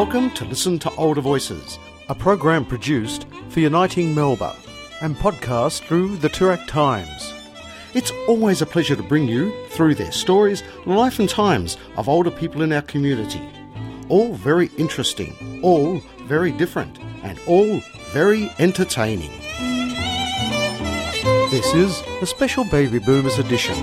Welcome to Listen to Older Voices, a program produced for Uniting Melba and podcast through the Toorak Times. It's always a pleasure to bring you through their stories, life and times of older people in our community. All very interesting, all very different, and all very entertaining. This is a special Baby Boomers edition.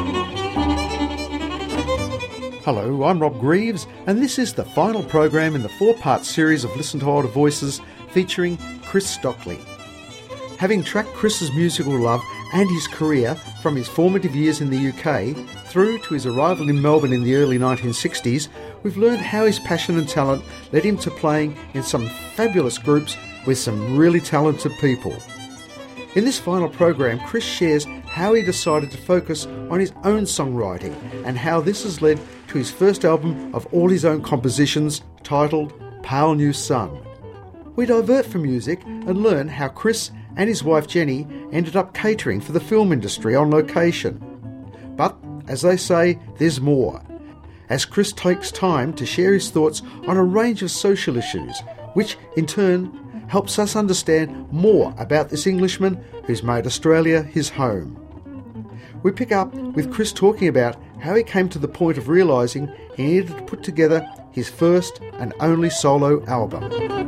Hello, I'm Rob Greaves, and this is the final program in the four-part series of Listen to Older Voices featuring Chris Stockley. Having tracked Chris's musical love and his career from his formative years in the UK through to his arrival in Melbourne in the early 1960s, we've learned how his passion and talent led him to playing in some fabulous groups with some really talented people. In this final program, Chris shares how he decided to focus on his own songwriting and how this has led to his first album of all his own compositions titled Pale New Sun. We divert from music and learn how Chris and his wife Jenny ended up catering for the film industry on location. But, as they say, there's more, as Chris takes time to share his thoughts on a range of social issues, which in turn helps us understand more about this Englishman who's made Australia his home. We pick up with Chris talking about how he came to the point of realising he needed to put together his first and only solo album.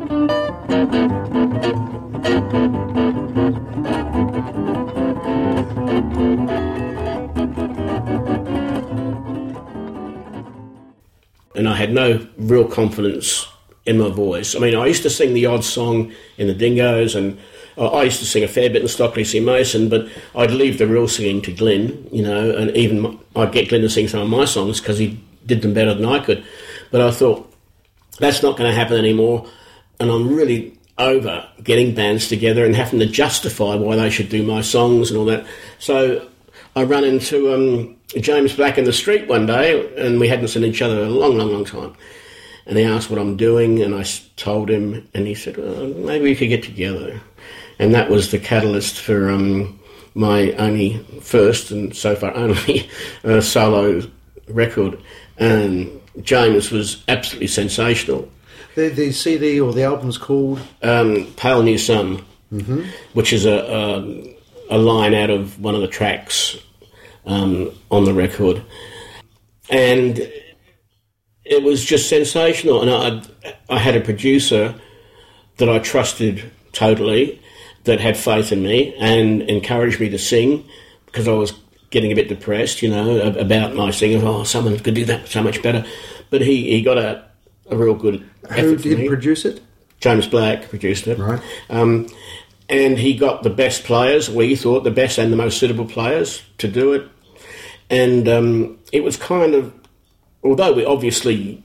And I had no real confidence in my voice. I mean, I used to sing the odd song in the Dingoes, and I used to sing a fair bit in Stockley C. Mason, but I'd leave the real singing to Glenn, you know, and even I'd get Glenn to sing some of my songs because he did them better than I could. But I thought, that's not going to happen anymore, and I'm really over getting bands together and having to justify why they should do my songs and all that. So I ran into James Black in the street one day, and we hadn't seen each other a long, long, long time. And he asked what I'm doing, and I told him, and he said, well, maybe we could get together. And that was the catalyst for my only first, and so far only, solo record. And James was absolutely sensational. The CD or the album's called? Pale New Sun, which is a line out of one of the tracks on the record. And it was just sensational, and I had a producer that I trusted totally, that had faith in me and encouraged me to sing, because I was getting a bit depressed, you know, about my singing. Oh, someone could do that so much better. But he got a real good effort. Who did produce it? James Black produced it. Right. And he got the best players, we thought, the best and the most suitable players to do it. And it was kind of, although we obviously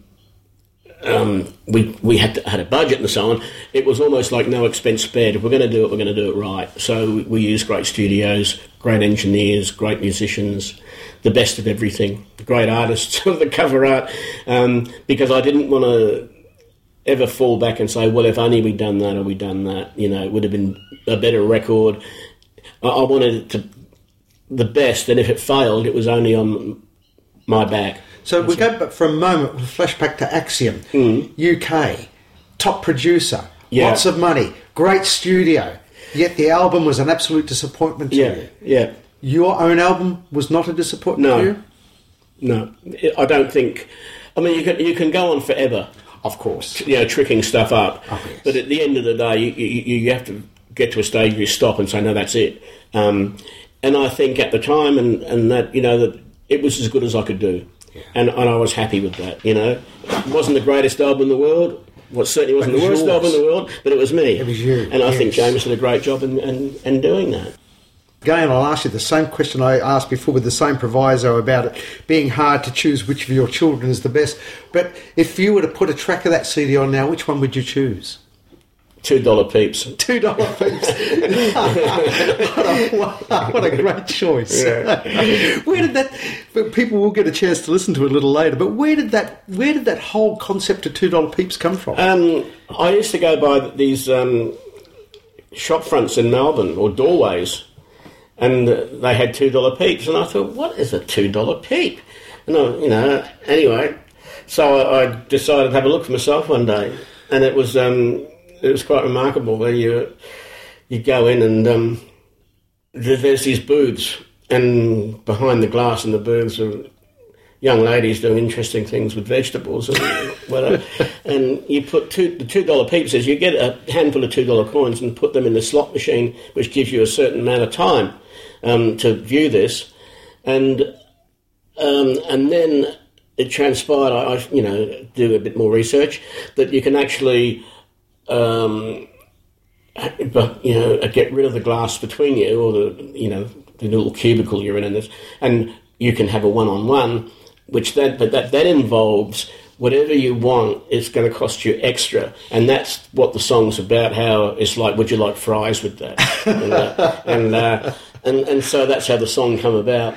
we had a budget and so on, it was almost like no expense spared. If we're going to do it, we're going to do it right. So we used great studios, great engineers, great musicians, the best of everything, great artists of the cover art, because I didn't want to ever fall back and say, well, if only we'd done that or we'd done that, you know, it would have been a better record. I wanted it to the best, and if it failed, it was only on my back. So we go back for a moment, we'll flash back to Axiom, UK, top producer, lots of money, great studio, yet the album was an absolute disappointment to you. Yeah. Your own album was not a disappointment to you? No, I don't think. I mean, you can go on forever, of course, you know, tricking stuff up. Oh, yes. But at the end of the day, you have to get to a stage where you stop and say, no, that's it. And I think at the time, and that, you know, that it was as good as I could do. Yeah. And I was happy with that, you know. It wasn't the greatest album in the world. Well, it certainly wasn't the worst album in the world, but it was me. It was you. And I think James did a great job in doing that. Again, I'll ask you the same question I asked before with the same proviso about it being hard to choose which of your children is the best. But if you were to put a track of that CD on now, which one would you choose? $2 Peeps. $2 Peeps. What a great choice. Yeah. Where did that... People will get a chance to listen to it a little later, but where did that whole concept of $2 Peeps come from? I used to go by these shop fronts in Melbourne, or doorways, and they had $2 Peeps, and I thought, what is a $2 Peep? And anyway, So I decided to have a look for myself one day, and it was quite remarkable. Where you go in and there's these booths, and behind the glass in the booths are young ladies doing interesting things with vegetables and whatever. And you put the $2 pieces. You get a handful of $2 coins and put them in the slot machine, which gives you a certain amount of time to view this, and then it transpired. I do a bit more research that you can actually, get rid of the glass between you, or the little cubicle you're in this, and you can have a one-on-one. That involves whatever you want. It's going to cost you extra, and that's what the song's about. How it's like, would you like fries with that? and so that's how the song come about.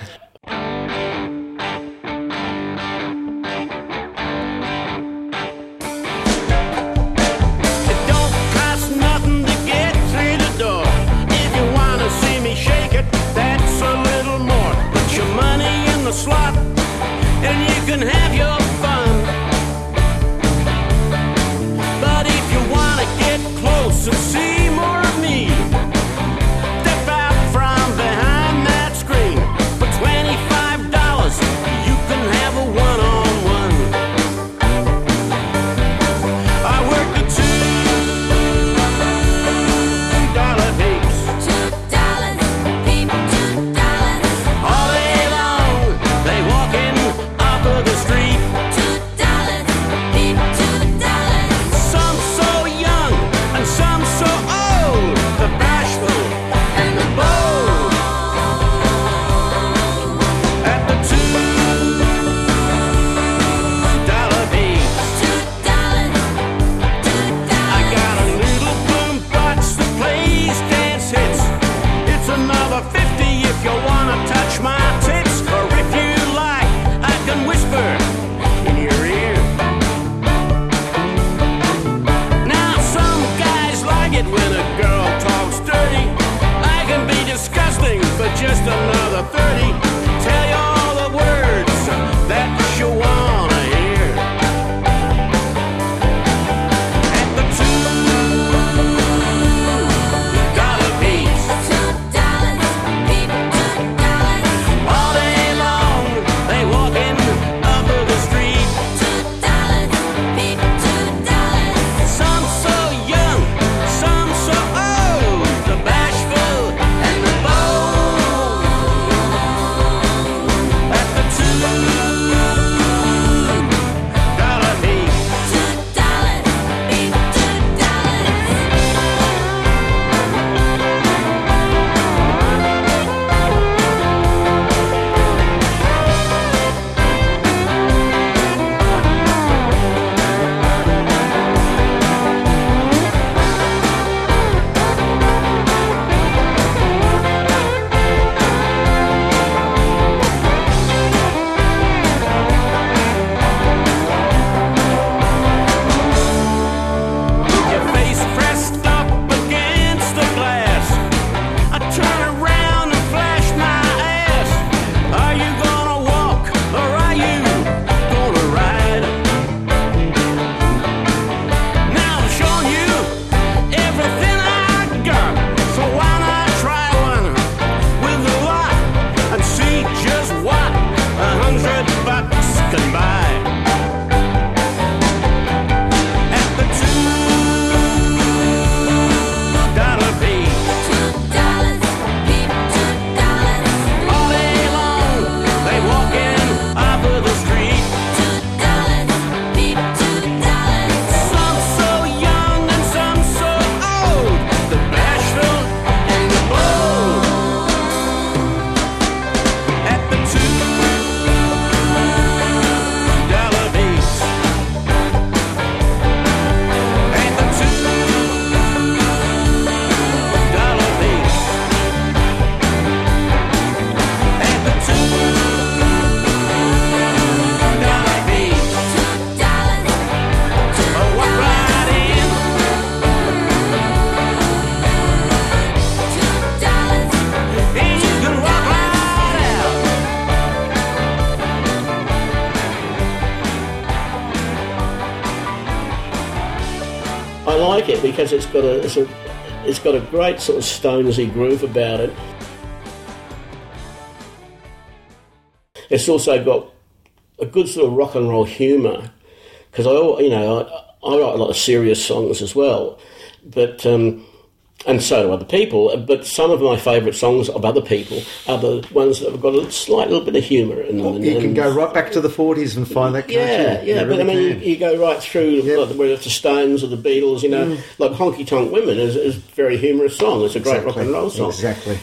When like it because it's got a great sort of Stonesy groove about it. It's also got a good sort of rock and roll humour, because I write a lot of serious songs as well, but and so do other people. But some of my favourite songs of other people are the ones that have got a slight little bit of humour in them. You can go right back to the 40s and find that. Yeah. Really, but I mean, you go right through, like whether it's the Stones or the Beatles. Like Honky Tonk Women is a very humorous song. It's a great rock and roll song. Exactly.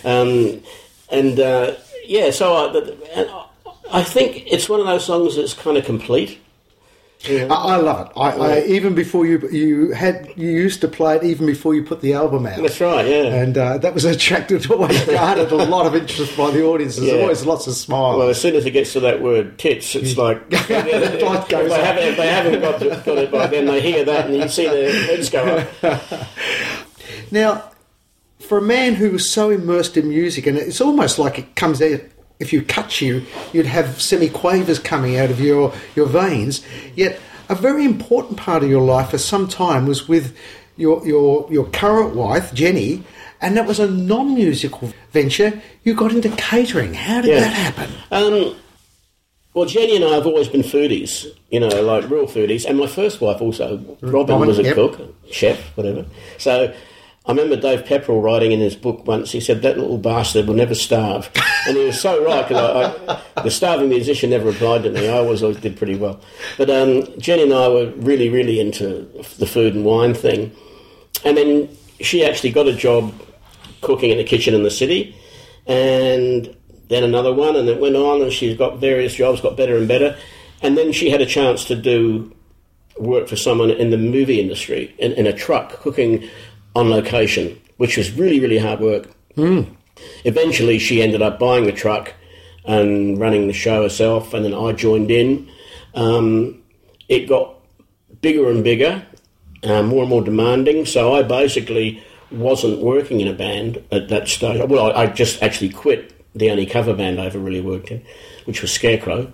So I think it's one of those songs that's kind of complete. Yeah. I love it. I even before you used to play it even before you put the album out. That's right, yeah. And that was attractive to always garnered a lot of interest by the audience. There's always lots of smiles. Well, as soon as it gets to that word tits, it's like if they haven't got it by then, they hear that and you see their heads go up. Now, for a man who was so immersed in music, and it's almost like it comes out. If you cut you'd have semi-quavers coming out of your veins. Yet a very important part of your life for some time was with your current wife, Jenny, and that was a non-musical venture. You got into catering. How did that happen? Well, Jenny and I have always been foodies, like real foodies. And my first wife also, Robin was a cook, chef, whatever. So I remember Dave Pepperell writing in his book once, he said, that little bastard will never starve. And he was so right, because the starving musician never applied to me. I always did pretty well. But Jenny and I were really, really into the food and wine thing. And then she actually got a job cooking in a kitchen in the city, and then another one, and it went on, and she's got various jobs, got better and better. And then she had a chance to do work for someone in the movie industry, in a truck, cooking on location, which was really, really hard work. Eventually, she ended up buying the truck and running the show herself, and then I joined in. It got bigger and bigger, more and more demanding, so I basically wasn't working in a band at that stage. Well, I just actually quit the only cover band I ever really worked in, which was Scarecrow.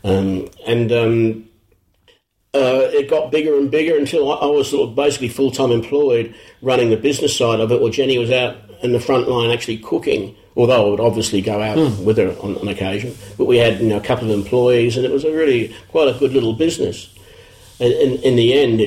It got bigger and bigger until I was sort of basically full-time employed running the business side of it, while Jenny was out in the front line actually cooking, although I would obviously go out with her on occasion. But we had a couple of employees, and it was quite a good little business. And in the end,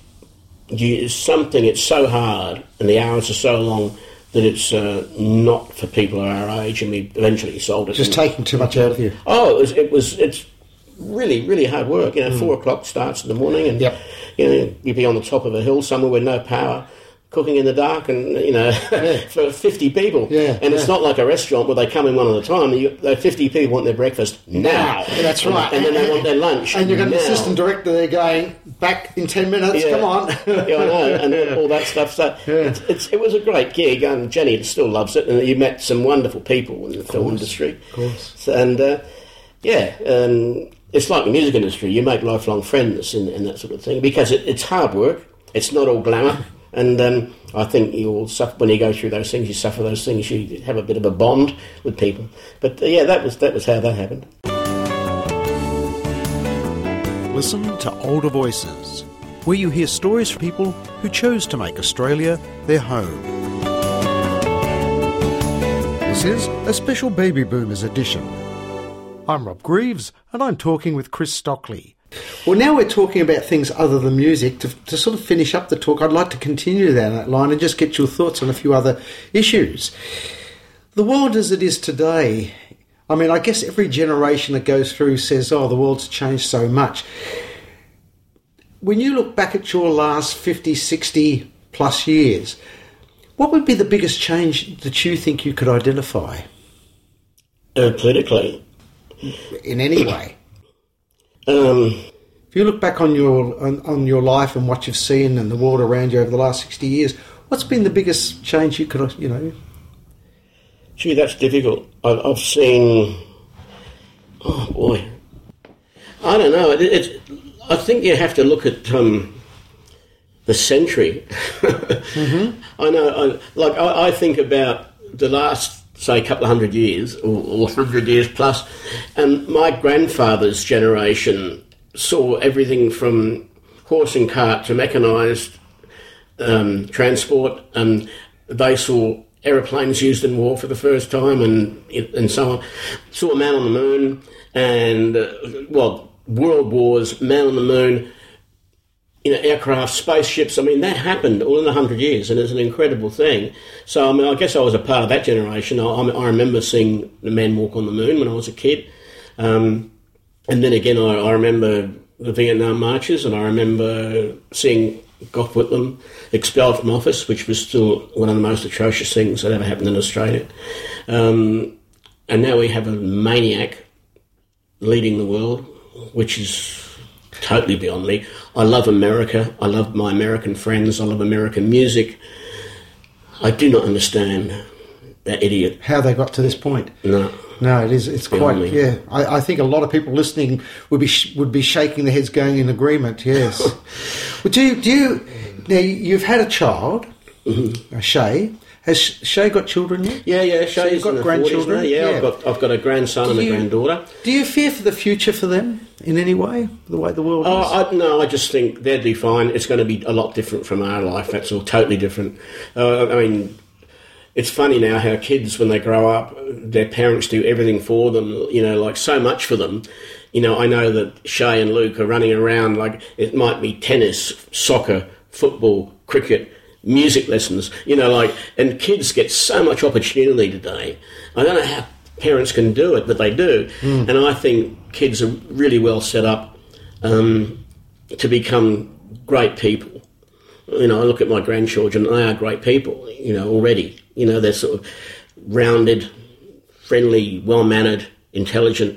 it's so hard and the hours are so long that it's not for people our age, and we eventually sold it. Just taking too much out of you. Oh, it's really, really hard work. 4 o'clock starts in the morning, and you'd be on the top of a hill somewhere with no power, cooking in the dark, and for 50 people. And it's not like a restaurant where they come in one at a time. Those 50 people want their breakfast now. That's right. And then they want their lunch. And you've got an assistant director there going, back in 10 minutes, come on. I know, and all that stuff. So it was a great gig, and Jenny still loves it, and you met some wonderful people in the film industry. Of course. So, it's like the music industry. You make lifelong friends in that sort of thing, because it's hard work. It's not all glamour. And I think you all suffer when you go through those things. You suffer those things. You have a bit of a bond with people. But that was how that happened. Listen to Older Voices, where you hear stories from people who chose to make Australia their home. This is a special Baby Boomers edition. I'm Rob Greaves, and I'm talking with Chris Stockley. Well, now we're talking about things other than music. To sort of finish up the talk, I'd like to continue down that line and just get your thoughts on a few other issues. The world as it is today, I mean, I guess every generation that goes through says, the world's changed so much. When you look back at your last 50, 60 plus years, what would be the biggest change that you think you could identify? Politically? In any way? If you look back on your life and what you've seen and the world around you over the last 60 years, what's been the biggest change you could, Gee, that's difficult. I've seen... Oh, boy. I don't know. I think you have to look at the century. I know. I think about the last, say, couple of 100 years, or 100 years plus, and my grandfather's generation saw everything from horse and cart to mechanised transport. They saw aeroplanes used in war for the first time, and so on. Saw a man on the moon, and world wars, man on the moon, aircraft, spaceships. I mean, that happened all in 100 years, and it's an incredible thing. So, I mean, I guess I was a part of that generation. I remember seeing the man walk on the moon when I was a kid. And then again, I remember the Vietnam marches, and I remember seeing Gough Whitlam expelled from office, which was still one of the most atrocious things that ever happened in Australia. And now we have a maniac leading the world, which is totally beyond me. I love America. I love my American friends. I love American music. I do not understand that idiot. How they got to this point. No, it is. It's quite. Me. Yeah, I think a lot of people listening would be shaking their heads, going in agreement. Yes. Well, do you? Now you've had a child, Shay. Has Shay got children yet? Yeah. Shay's got grandchildren. Yeah, I've got a grandson and a granddaughter. Do you fear for the future for them in any way? The way the world is? No, I just think they'll be fine. It's going to be a lot different from our life. That's all, totally different. I mean, it's funny now how kids, when they grow up, their parents do everything for them, like so much for them. I know that Shay and Luke are running around like it might be tennis, soccer, football, cricket, music lessons, and kids get so much opportunity today. I don't know how parents can do it, but they do. And I think kids are really well set up to become great people. I look at my grandchildren, they are great people, already. They're sort of rounded, friendly, well-mannered, intelligent.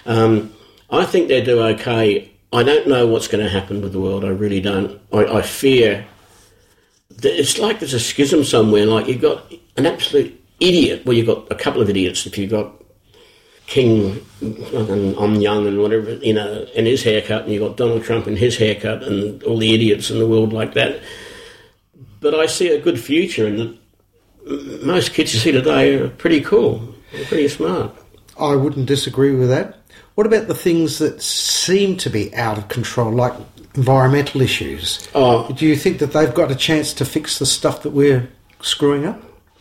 I think they do okay. I don't know what's going to happen with the world. I really don't. I fear that it's like there's a schism somewhere. Like you've got an absolute idiot. Well, you've got a couple of idiots. If you've got King and I'm Young and whatever, and his haircut, and you've got Donald Trump and his haircut, and all the idiots in the world like that. But I see a good future in that most kids you see today are pretty cool. They're pretty smart. I wouldn't disagree with that. What about the things that seem to be out of control, like environmental issues? Do you think that they've got a chance to fix the stuff that we're screwing up?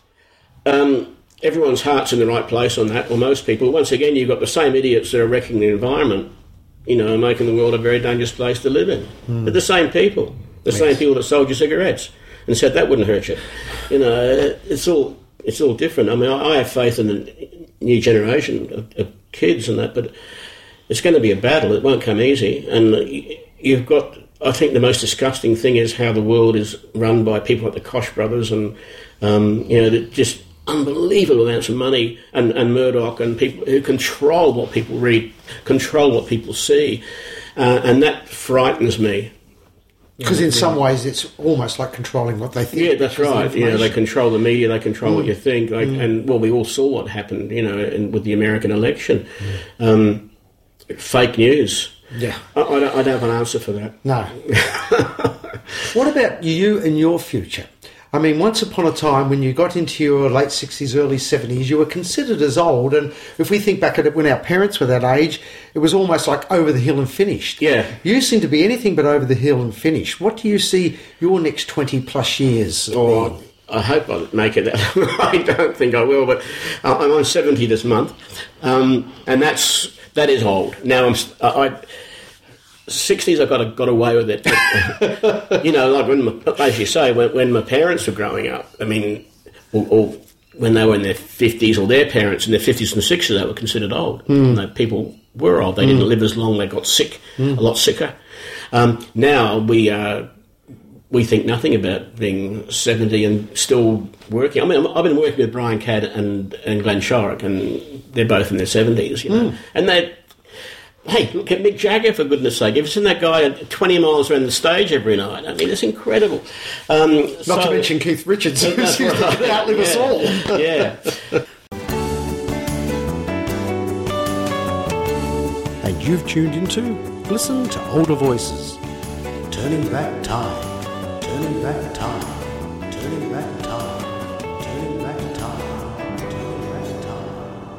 Everyone's heart's in the right place on that, or most people. Once again, you've got the same idiots that are wrecking the environment, and making the world a very dangerous place to live in. But the same people. Same people that sold you cigarettes and said that wouldn't hurt you. It's all different. I mean, I have faith in the new generation of kids and that, but it's going to be a battle. It won't come easy. And you've got, I think the most disgusting thing is how the world is run by people like the Koch brothers and, just unbelievable amounts of money and Murdoch and people who control what people read, control what people see. And that frightens me. Because in some ways it's almost like controlling what they think. Yeah, that's right. They control the media, they control what you think. And, we all saw what happened, with the American election. Fake news. Yeah. I don't have an answer for that. No. What about you and your future? I mean, once upon a time when you got into your late 60s, early 70s, you were considered as old. And if we think back at it when our parents were that age, it was almost like over the hill and finished. Yeah. You seem to be anything but over the hill and finished. What do you see your next 20 plus years? I hope I'll make it. I don't think I will, but I'm on 70 this month. And that is old. Now 60s, I got away with it. Like as you say, when my parents were growing up, I mean, or when they were in their 50s, or their parents in their 50s and 60s, they were considered old. People were old. They didn't live as long. They got sick, a lot sicker. Now we think nothing about being 70 and still working. I mean, I've been working with Brian Cadd and Glenn Shorrock, and they're both in their 70s, and they. Hey, look at Mick Jagger, for goodness sake. Have you seen that guy 20 miles around the stage every night? I mean, it's incredible. Not to mention Keith Richards, who seems to outlive us all. Yeah. And you've tuned into Listen to Older Voices. Turning back time, turning back time, turning back time, turning back time, turning back time.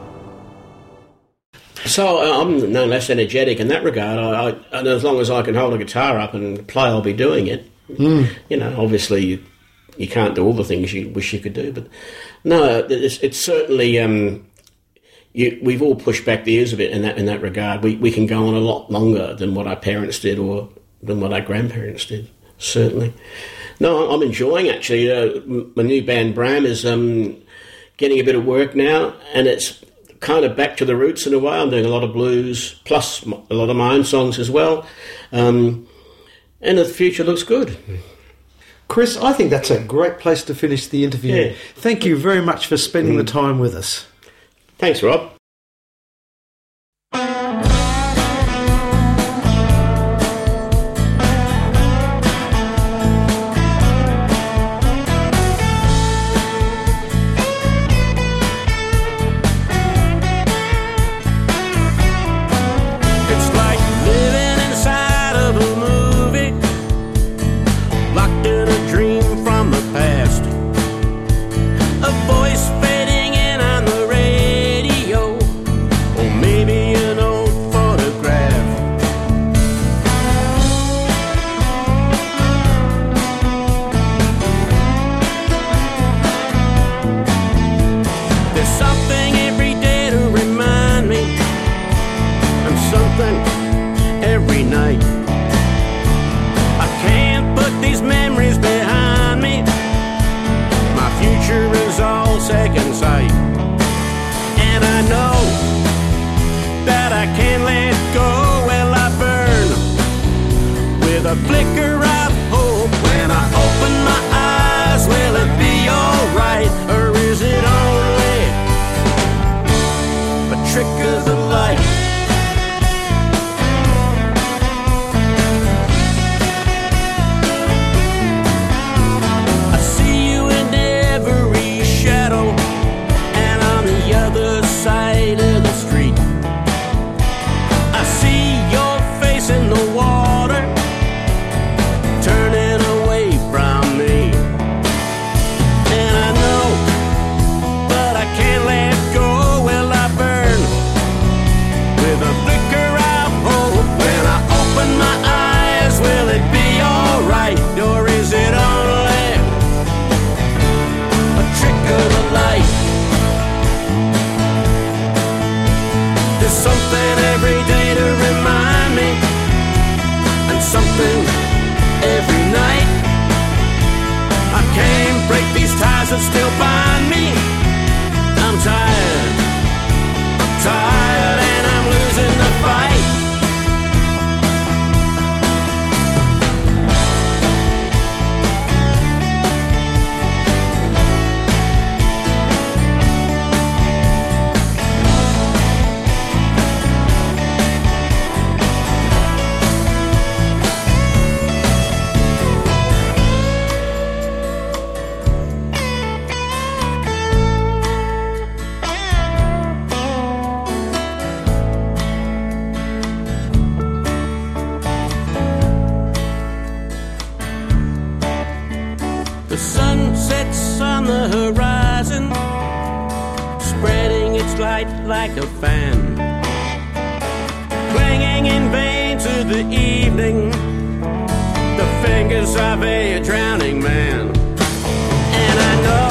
So I'm no less energetic in that regard. And as long as I can hold a guitar up and play, I'll be doing it. You know, obviously you can't do all the things you wish you could do, but no, it's certainly we've all pushed back the ears a bit in that regard. We can go on a lot longer than what our parents did or than what our grandparents did, certainly. No, I'm enjoying, actually. My new band, Bram, is getting a bit of work now, and it's kind of back to the roots in a way. I'm doing a lot of blues, plus a lot of my own songs as well. And the future looks good. Chris, I think that's a great place to finish the interview. Yeah. Thank you very much for spending the time with us. Thanks, Rob. Like a fan, clinging in vain to the evening, the fingers of a drowning man. And I know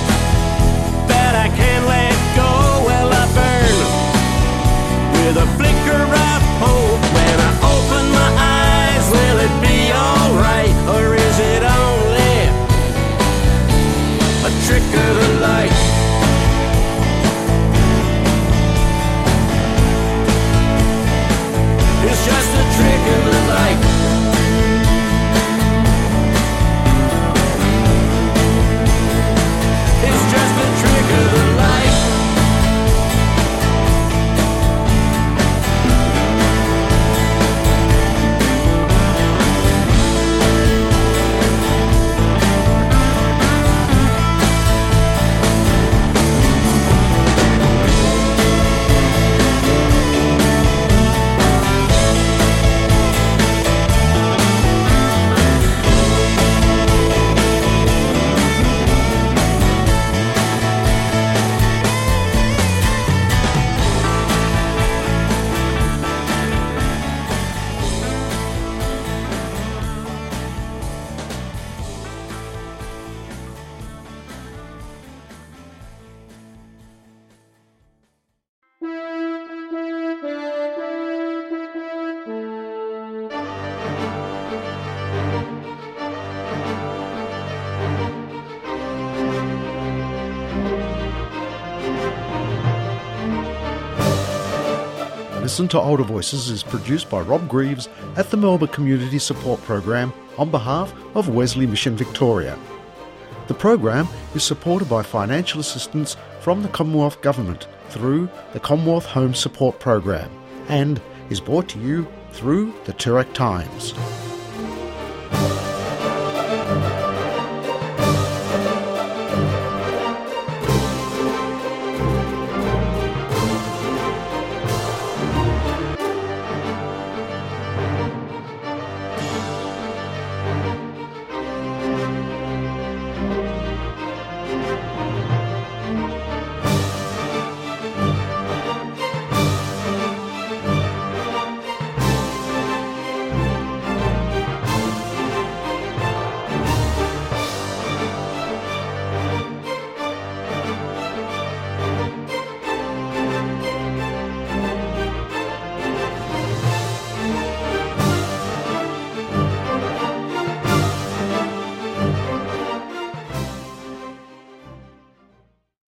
that I can't let go. Well, I burn with a flicker of hope. When I open my eyes, will it be alright, or is it only a trick of the light? It's just a trick of the light. Listen to Older Voices is produced by Rob Greaves at the Melbourne Community Support Program on behalf of Wesley Mission Victoria. The program is supported by financial assistance from the Commonwealth Government through the Commonwealth Home Support Program and is brought to you through the Toorak Times.